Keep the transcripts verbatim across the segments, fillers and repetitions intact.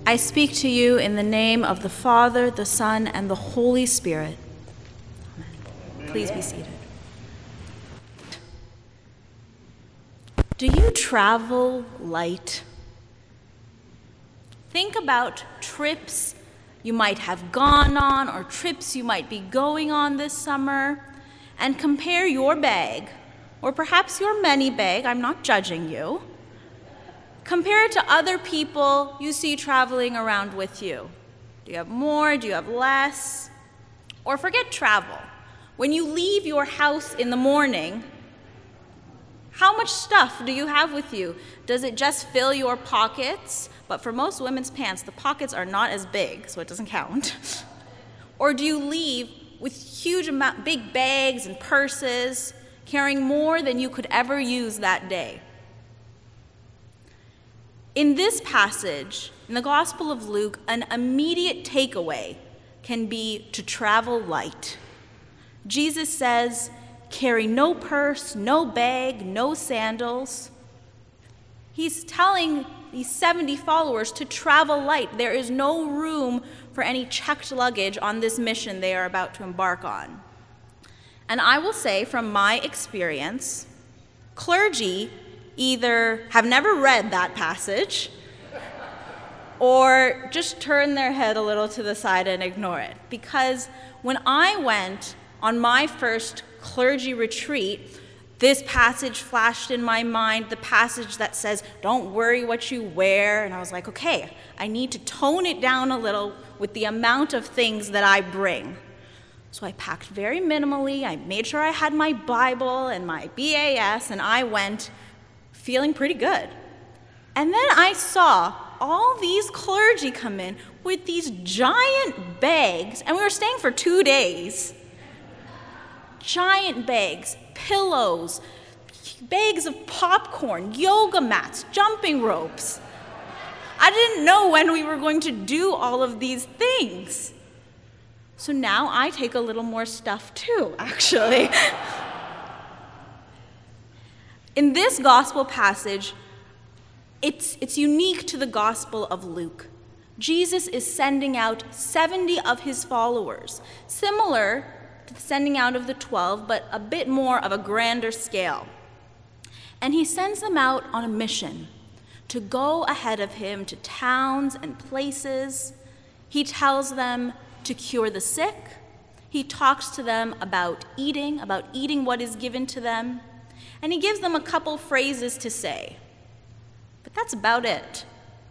I speak to you in the name of the Father, the Son, and the Holy Spirit. Amen. Please be seated. Do you travel light? Think about trips you might have gone on or trips you might be going on this summer, and compare your bag, or perhaps your mini bag, I'm not judging you, compare it to other people you see traveling around with you. Do you have more? Do you have less? Or forget travel. When you leave your house in the morning, how much stuff do you have with you? Does it just fill your pockets? But for most women's pants, the pockets are not as big, so it doesn't count. Or do you leave with huge amount, big bags and purses, carrying more than you could ever use that day? In this passage, in the Gospel of Luke, an immediate takeaway can be to travel light. Jesus says, carry no purse, no bag, no sandals. He's telling these seventy followers to travel light. There is no room for any checked luggage on this mission they are about to embark on. And I will say, from my experience, clergy either have never read that passage or just turn their head a little to the side and ignore it. Because when I went on my first clergy retreat, this passage flashed in my mind, the passage that says, don't worry what you wear. And I was like, okay, I need to tone it down a little with the amount of things that I bring. So I packed very minimally. I made sure I had my Bible and my B A S, and I went feeling pretty good. And then I saw all these clergy come in with these giant bags, and we were staying for two days. Giant bags, pillows, bags of popcorn, yoga mats, jumping ropes. I didn't know when we were going to do all of these things. So now I take a little more stuff too, actually. In this gospel passage, it's, it's unique to the Gospel of Luke. Jesus is sending out seventy of his followers, similar to the sending out of the twelve, but a bit more of a grander scale. And he sends them out on a mission to go ahead of him to towns and places. He tells them to cure the sick. He talks to them about eating, about eating what is given to them. And he gives them a couple phrases to say. But that's about it.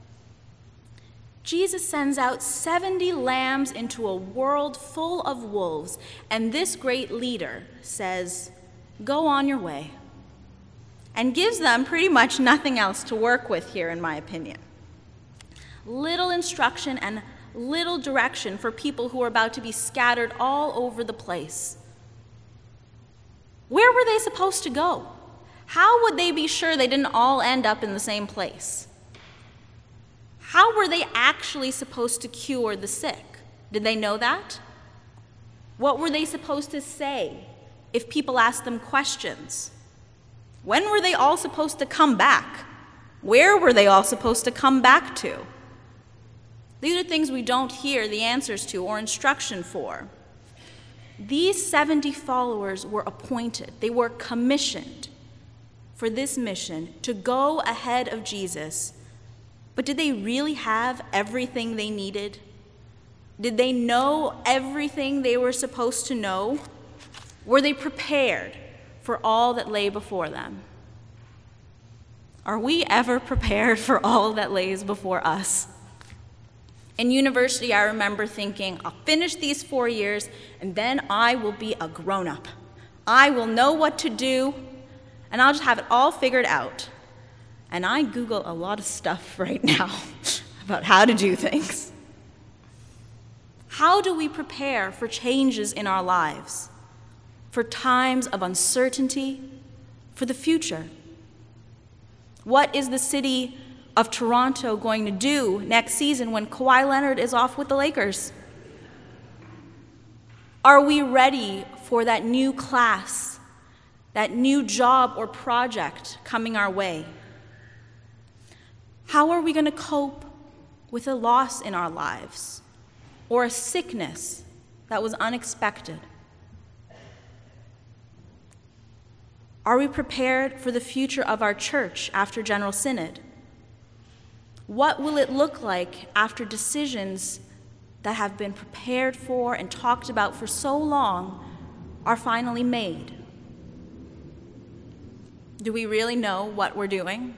Jesus sends out seventy lambs into a world full of wolves, and this great leader says, go on your way, and gives them pretty much nothing else to work with here, in my opinion. Little instruction and little direction for people who are about to be scattered all over the place. Where were they supposed to go? How would they be sure they didn't all end up in the same place? How were they actually supposed to cure the sick? Did they know that? What were they supposed to say if people asked them questions? When were they all supposed to come back? Where were they all supposed to come back to? These are things we don't hear the answers to or instruction for. These seventy followers were appointed. They were commissioned for this mission to go ahead of Jesus. But did they really have everything they needed? Did they know everything they were supposed to know? Were they prepared for all that lay before them? Are we ever prepared for all that lays before us? In university, I remember thinking, I'll finish these four years, and then I will be a grown-up. I will know what to do, and I'll just have it all figured out. And I Google a lot of stuff right now about how to do things. How do we prepare for changes in our lives, for times of uncertainty, for the future? What is the city of Toronto going to do next season when Kawhi Leonard is off with the Lakers? Are we ready for that new class, that new job or project coming our way? How are we going to cope with a loss in our lives or a sickness that was unexpected? Are we prepared for the future of our church after General Synod? What will it look like after decisions that have been prepared for and talked about for so long are finally made? Do we really know what we're doing?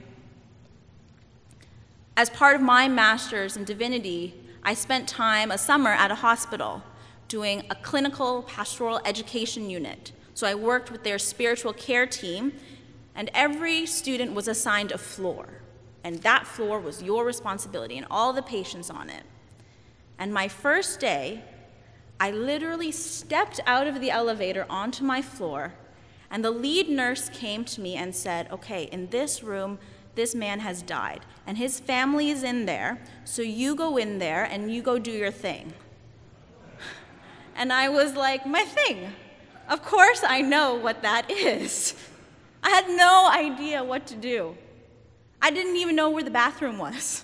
As part of my master's in divinity, I spent time a summer at a hospital doing a clinical pastoral education unit. So I worked with their spiritual care team, and every student was assigned a floor. And that floor was your responsibility and all the patients on it. And my first day, I literally stepped out of the elevator onto my floor, and the lead nurse came to me and said, okay, in this room, this man has died, and his family is in there, so you go in there and you go do your thing. And I was like, my thing? Of course I know what that is. I had no idea what to do. I didn't even know where the bathroom was.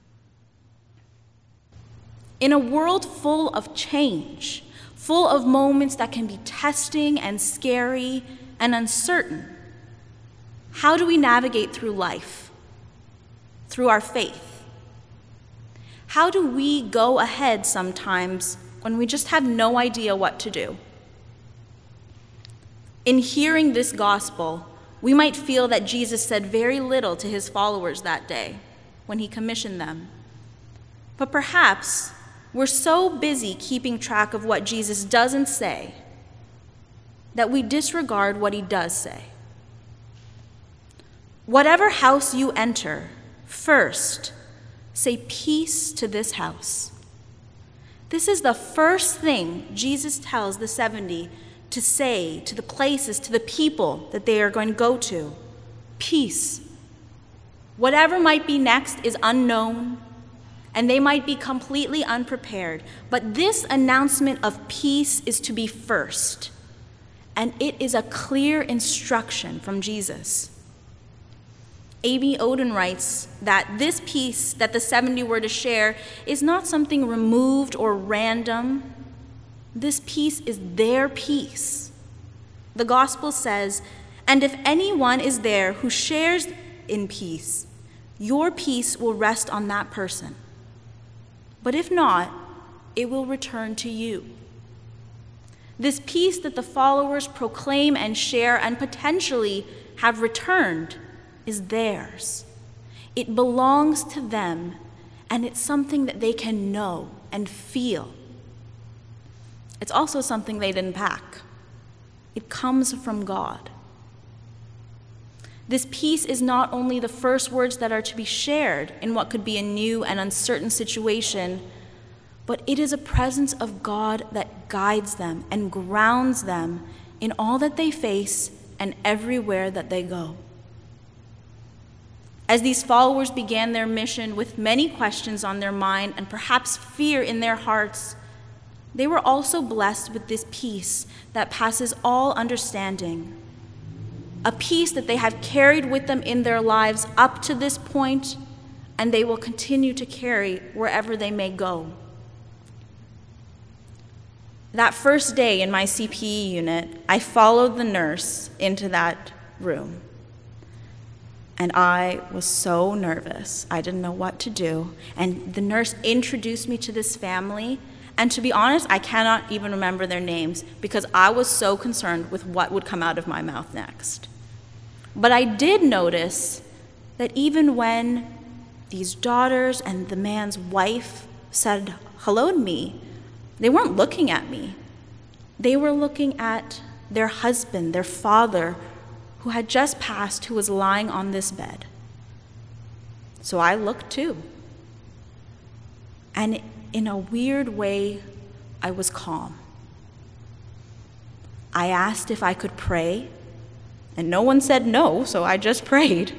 In a world full of change, full of moments that can be testing and scary and uncertain, how do we navigate through life? Through our faith? How do we go ahead sometimes when we just have no idea what to do? In hearing this gospel, we might feel that Jesus said very little to his followers that day when he commissioned them. But perhaps we're so busy keeping track of what Jesus doesn't say that we disregard what he does say. Whatever house you enter, first say peace to this house. This is the first thing Jesus tells the seventy to say to the places, to the people that they are going to go to. Peace. Whatever might be next is unknown, and they might be completely unprepared, but this announcement of peace is to be first, and it is a clear instruction from Jesus. A B Oden writes that this peace that the seventy were to share is not something removed or random. This peace is their peace. The gospel says, and if anyone is there who shares in peace, your peace will rest on that person. But if not, it will return to you. This peace that the followers proclaim and share and potentially have returned is theirs. It belongs to them, and it's something that they can know and feel. It's also something they didn't pack. It comes from God. This peace is not only the first words that are to be shared in what could be a new and uncertain situation, but it is a presence of God that guides them and grounds them in all that they face and everywhere that they go. As these followers began their mission with many questions on their mind and perhaps fear in their hearts, they were also blessed with this peace that passes all understanding, a peace that they have carried with them in their lives up to this point, and they will continue to carry wherever they may go. That first day in my C P E unit, I followed the nurse into that room. And I was so nervous. I didn't know what to do. And the nurse introduced me to this family. And to be honest, I cannot even remember their names because I was so concerned with what would come out of my mouth next. But I did notice that even when these daughters and the man's wife said hello to me, they weren't looking at me. They were looking at their husband, their father, who had just passed, who was lying on this bed. So I looked too. And in a weird way, I was calm. I asked if I could pray, and no one said no, so I just prayed.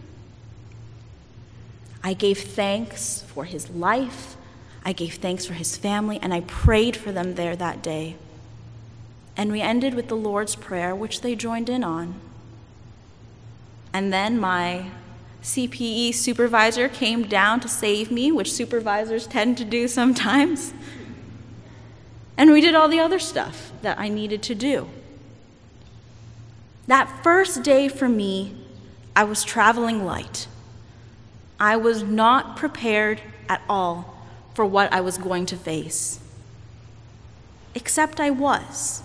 I gave thanks for his life, I gave thanks for his family, and I prayed for them there that day. And we ended with the Lord's Prayer, which they joined in on. And then my C P E supervisor came down to save me, which supervisors tend to do sometimes. And we did all the other stuff that I needed to do. That first day for me, I was traveling light. I was not prepared at all for what I was going to face. Except I was.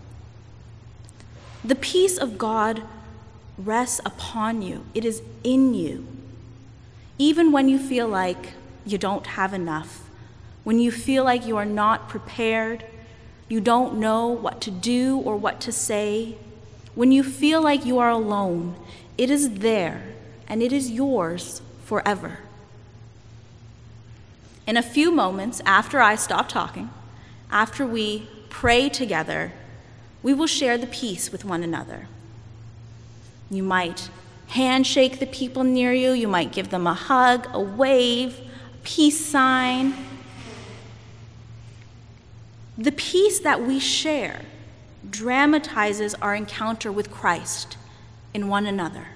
The peace of God rests upon you. It is in you. Even when you feel like you don't have enough, when you feel like you are not prepared, you don't know what to do or what to say, when you feel like you are alone, it is there and it is yours forever. In a few moments after I stop talking, after we pray together, we will share the peace with one another. You might handshake the people near you, you might give them a hug, a wave, a peace sign. The peace that we share dramatizes our encounter with Christ in one another.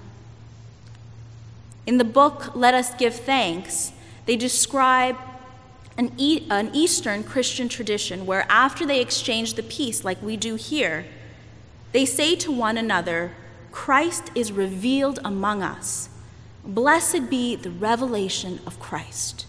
In the book, Let Us Give Thanks, they describe an, e- an Eastern Christian tradition where after they exchange the peace like we do here, they say to one another, Christ is revealed among us. Blessed be the revelation of Christ.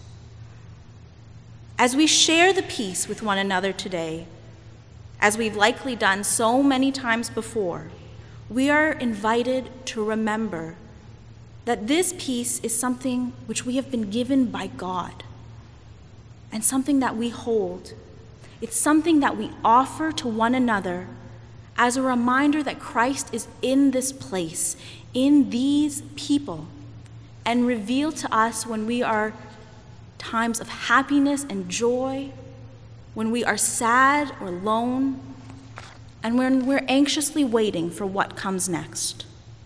As we share the peace with one another today, as we've likely done so many times before, we are invited to remember that this peace is something which we have been given by God and something that we hold. It's something that we offer to one another as a reminder that Christ is in this place, in these people, and revealed to us when we are times of happiness and joy, when we are sad or alone, and when we're anxiously waiting for what comes next.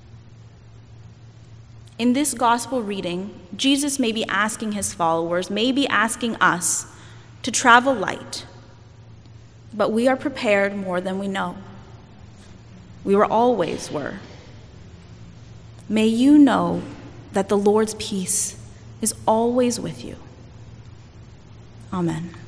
In this gospel reading, Jesus may be asking his followers, maybe asking us to travel light, but we are prepared more than we know. We were always were. May you know that the Lord's peace is always with you. Amen.